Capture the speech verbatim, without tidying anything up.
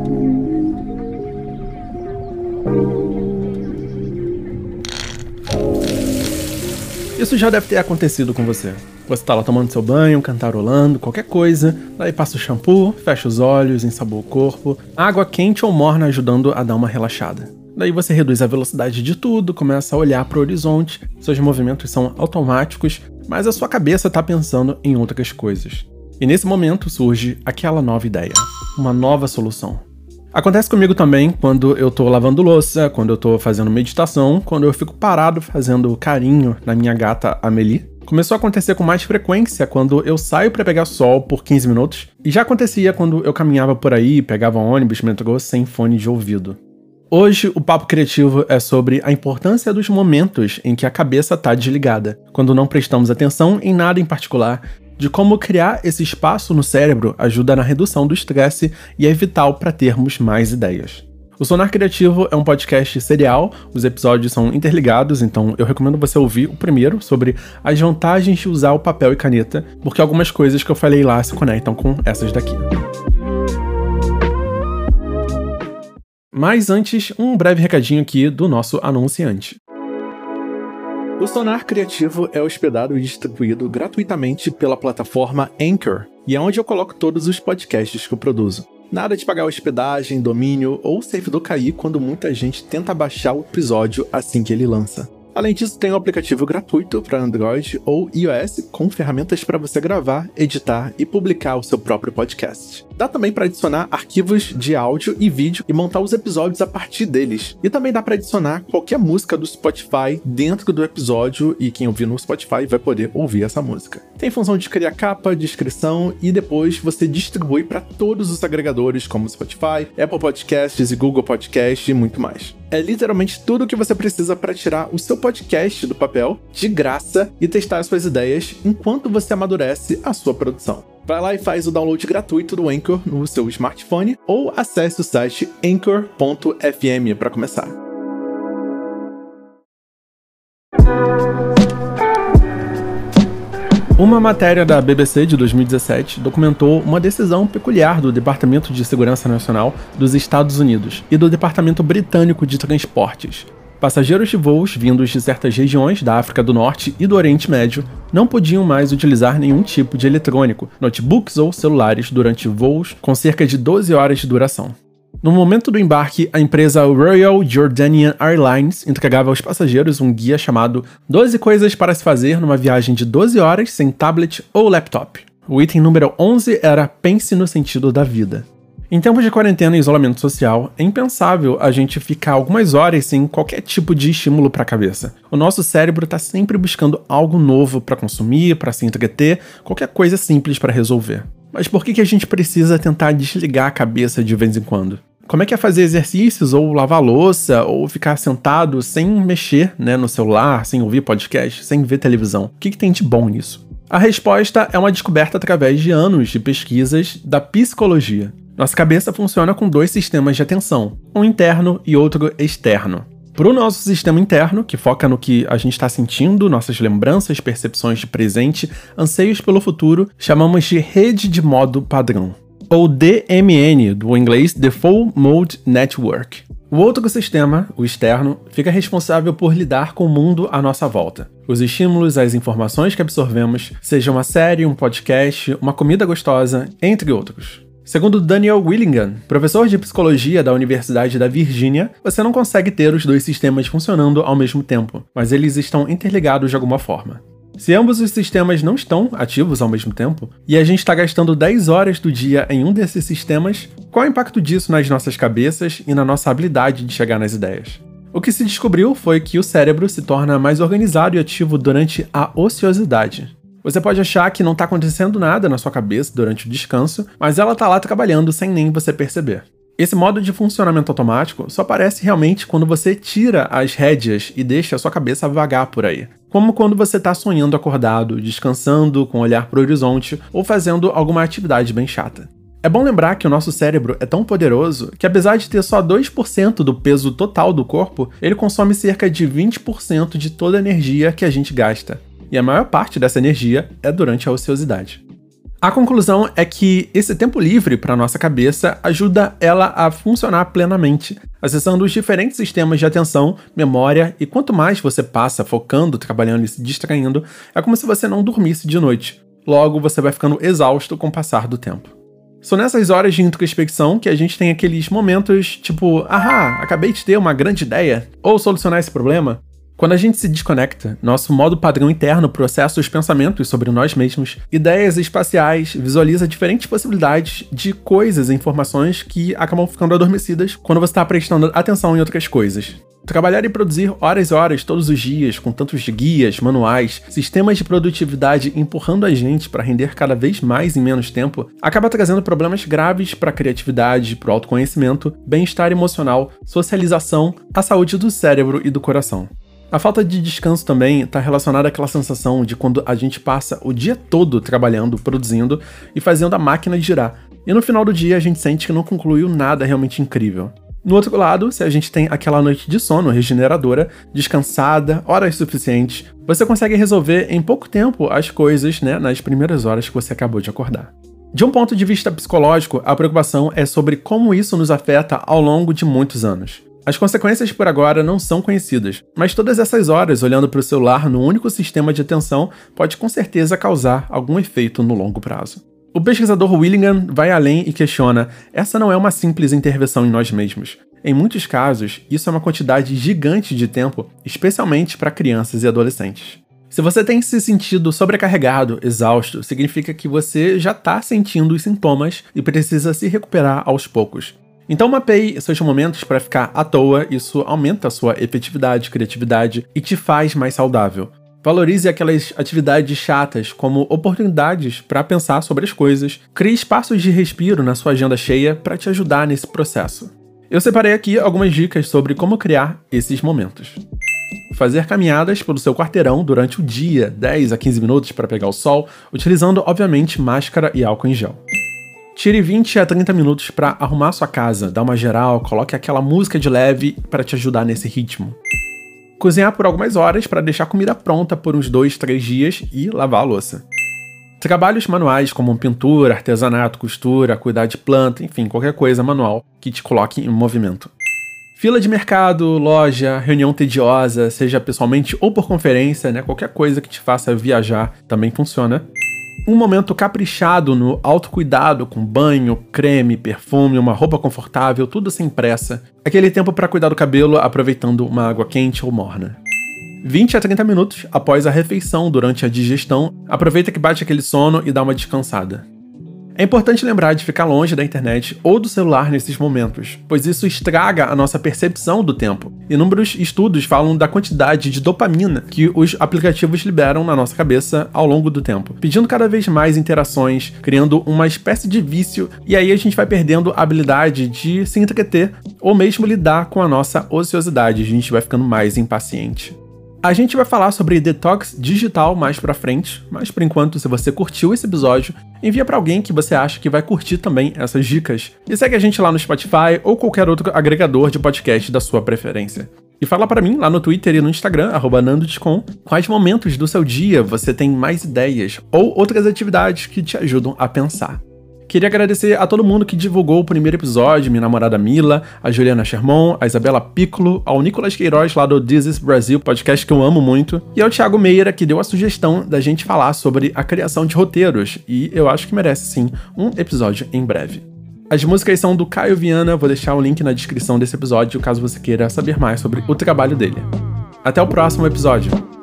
Isso já deve ter acontecido com você. Você tá lá tomando seu banho, cantarolando, qualquer coisa, daí passa o shampoo, fecha os olhos, ensaboa o corpo, água quente ou morna ajudando a dar uma relaxada. Daí você reduz a velocidade de tudo, começa a olhar para o horizonte, seus movimentos são automáticos, mas a sua cabeça tá pensando em outras coisas. E nesse momento surge aquela nova ideia, uma nova solução. Acontece comigo também quando eu tô lavando louça, quando eu tô fazendo meditação, quando eu fico parado fazendo carinho na minha gata Amelie. Começou a acontecer com mais frequência quando eu saio pra pegar sol por quinze minutos, e já acontecia quando eu caminhava por aí, pegava ônibus, metrô sem fone de ouvido. Hoje, o Papo Criativo é sobre a importância dos momentos em que a cabeça tá desligada, quando não prestamos atenção em nada em particular, de como criar esse espaço no cérebro ajuda na redução do estresse e é vital para termos mais ideias. O Sonar Criativo é um podcast serial, os episódios são interligados, então eu recomendo você ouvir o primeiro sobre as vantagens de usar o papel e caneta, porque algumas coisas que eu falei lá se conectam com essas daqui. Mas antes, um breve recadinho aqui do nosso anunciante. O Sonar Criativo é hospedado e distribuído gratuitamente pela plataforma Anchor, e é onde eu coloco todos os podcasts que eu produzo. Nada de pagar hospedagem, domínio ou servidor cair quando muita gente tenta baixar o episódio assim que ele lança. Além disso, tem um aplicativo gratuito para Android ou iOS com ferramentas para você gravar, editar e publicar o seu próprio podcast. Dá também para adicionar arquivos de áudio e vídeo e montar os episódios a partir deles. E também dá para adicionar qualquer música do Spotify dentro do episódio e quem ouvir no Spotify vai poder ouvir essa música. Tem função de criar capa, descrição e depois você distribui para todos os agregadores como Spotify, Apple Podcasts e Google Podcasts e muito mais. É literalmente tudo o que você precisa para tirar o seu podcast do papel de graça e testar as suas ideias enquanto você amadurece a sua produção. Vai lá e faz o download gratuito do Anchor no seu smartphone ou acesse o site anchor ponto f m para começar. Uma matéria da B B C de dois mil e dezessete documentou uma decisão peculiar do Departamento de Segurança Nacional dos Estados Unidos e do Departamento Britânico de Transportes. Passageiros de voos vindos de certas regiões da África do Norte e do Oriente Médio não podiam mais utilizar nenhum tipo de eletrônico, notebooks ou celulares durante voos com cerca de doze horas de duração. No momento do embarque, a empresa Royal Jordanian Airlines entregava aos passageiros um guia chamado doze coisas para se fazer numa viagem de doze horas sem tablet ou laptop. O item número onze era pense no sentido da vida. Em tempos de quarentena e isolamento social, é impensável a gente ficar algumas horas sem qualquer tipo de estímulo para a cabeça. O nosso cérebro está sempre buscando algo novo para consumir, para se entreter, qualquer coisa simples para resolver. Mas por que que a gente precisa tentar desligar a cabeça de vez em quando? Como é que é fazer exercícios, ou lavar louça, ou ficar sentado sem mexer, né, no celular, sem ouvir podcast, sem ver televisão? O que que tem de bom nisso? A resposta é uma descoberta através de anos de pesquisas da psicologia. Nossa cabeça funciona com dois sistemas de atenção, um interno e outro externo. Para o nosso sistema interno, que foca no que a gente está sentindo, nossas lembranças, percepções de presente, anseios pelo futuro, chamamos de rede de modo padrão, ou D M N, do inglês Default Mode Network. O outro sistema, o externo, fica responsável por lidar com o mundo à nossa volta. Os estímulos, as informações que absorvemos, seja uma série, um podcast, uma comida gostosa, entre outros. Segundo Daniel Willingham, professor de psicologia da Universidade da Virgínia, você não consegue ter os dois sistemas funcionando ao mesmo tempo, mas eles estão interligados de alguma forma. Se ambos os sistemas não estão ativos ao mesmo tempo, e a gente está gastando dez horas do dia em um desses sistemas, qual é o impacto disso nas nossas cabeças e na nossa habilidade de chegar nas ideias? O que se descobriu foi que o cérebro se torna mais organizado e ativo durante a ociosidade. Você pode achar que não está acontecendo nada na sua cabeça durante o descanso, mas ela está lá trabalhando sem nem você perceber. Esse modo de funcionamento automático só aparece realmente quando você tira as rédeas e deixa a sua cabeça vagar por aí. Como quando você está sonhando acordado, descansando, com o olhar para o horizonte ou fazendo alguma atividade bem chata. É bom lembrar que o nosso cérebro é tão poderoso que, apesar de ter só dois por cento do peso total do corpo, ele consome cerca de vinte por cento de toda a energia que a gente gasta. E a maior parte dessa energia é durante a ociosidade. A conclusão é que esse tempo livre para nossa cabeça ajuda ela a funcionar plenamente, acessando os diferentes sistemas de atenção, memória, e quanto mais você passa focando, trabalhando e se distraindo, é como se você não dormisse de noite. Logo, você vai ficando exausto com o passar do tempo. São nessas horas de introspecção que a gente tem aqueles momentos tipo, ahá, acabei de ter uma grande ideia, ou solucionar esse problema. Quando a gente se desconecta, nosso modo padrão interno processa os pensamentos sobre nós mesmos, ideias espaciais, visualiza diferentes possibilidades de coisas e informações que acabam ficando adormecidas quando você está prestando atenção em outras coisas. Trabalhar e produzir horas e horas todos os dias, com tantos guias, manuais, sistemas de produtividade empurrando a gente para render cada vez mais em menos tempo, acaba trazendo problemas graves para a criatividade, para o autoconhecimento, bem-estar emocional, socialização, a saúde do cérebro e do coração. A falta de descanso também está relacionada àquela sensação de quando a gente passa o dia todo trabalhando, produzindo e fazendo a máquina girar, e no final do dia a gente sente que não concluiu nada realmente incrível. No outro lado, se a gente tem aquela noite de sono regeneradora, descansada, horas suficientes, você consegue resolver em pouco tempo as coisas, né, nas primeiras horas que você acabou de acordar. De um ponto de vista psicológico, a preocupação é sobre como isso nos afeta ao longo de muitos anos. As consequências por agora não são conhecidas, mas todas essas horas olhando para o celular no único sistema de atenção pode com certeza causar algum efeito no longo prazo. O pesquisador Willingham vai além e questiona: essa não é uma simples intervenção em nós mesmos. Em muitos casos, isso é uma quantidade gigante de tempo, especialmente para crianças e adolescentes. Se você tem se sentido sobrecarregado, exausto, significa que você já está sentindo os sintomas e precisa se recuperar aos poucos. Então mapeie seus momentos para ficar à toa, isso aumenta a sua efetividade, criatividade e te faz mais saudável. Valorize aquelas atividades chatas como oportunidades para pensar sobre as coisas. Crie espaços de respiro na sua agenda cheia para te ajudar nesse processo. Eu separei aqui algumas dicas sobre como criar esses momentos. Fazer caminhadas pelo seu quarteirão durante o dia, dez a quinze minutos para pegar o sol, utilizando obviamente máscara e álcool em gel. Tire vinte a trinta minutos para arrumar sua casa, dar uma geral, coloque aquela música de leve para te ajudar nesse ritmo. Cozinhar por algumas horas para deixar a comida pronta por uns dois, três dias e lavar a louça. Trabalhos manuais como pintura, artesanato, costura, cuidar de planta, enfim, qualquer coisa manual que te coloque em movimento. Fila de mercado, loja, reunião tediosa, seja pessoalmente ou por conferência, né, qualquer coisa que te faça viajar também funciona. Um momento caprichado no autocuidado com banho, creme, perfume, uma roupa confortável, tudo sem pressa. Aquele tempo para cuidar do cabelo aproveitando uma água quente ou morna. vinte a trinta minutos após a refeição durante a digestão, aproveita que bate aquele sono e dá uma descansada. É importante lembrar de ficar longe da internet ou do celular nesses momentos, pois isso estraga a nossa percepção do tempo. Inúmeros estudos falam da quantidade de dopamina que os aplicativos liberam na nossa cabeça ao longo do tempo, pedindo cada vez mais interações, criando uma espécie de vício, e aí a gente vai perdendo a habilidade de se entreter ou mesmo lidar com a nossa ociosidade, a gente vai ficando mais impaciente. A gente vai falar sobre detox digital mais pra frente, mas por enquanto, se você curtiu esse episódio, envia pra alguém que você acha que vai curtir também essas dicas. E segue a gente lá no Spotify ou qualquer outro agregador de podcast da sua preferência. E fala pra mim lá no Twitter e no Instagram, arroba nandodescom, quais momentos do seu dia você tem mais ideias ou outras atividades que te ajudam a pensar. Queria agradecer a todo mundo que divulgou o primeiro episódio, minha namorada Mila, a Juliana Sherman, a Isabela Piccolo, ao Nicolas Queiroz lá do This is Brasil, podcast que eu amo muito, e ao Thiago Meira, que deu a sugestão da gente falar sobre a criação de roteiros, e eu acho que merece sim um episódio em breve. As músicas são do Caio Viana, vou deixar o link na descrição desse episódio, caso você queira saber mais sobre o trabalho dele. Até o próximo episódio!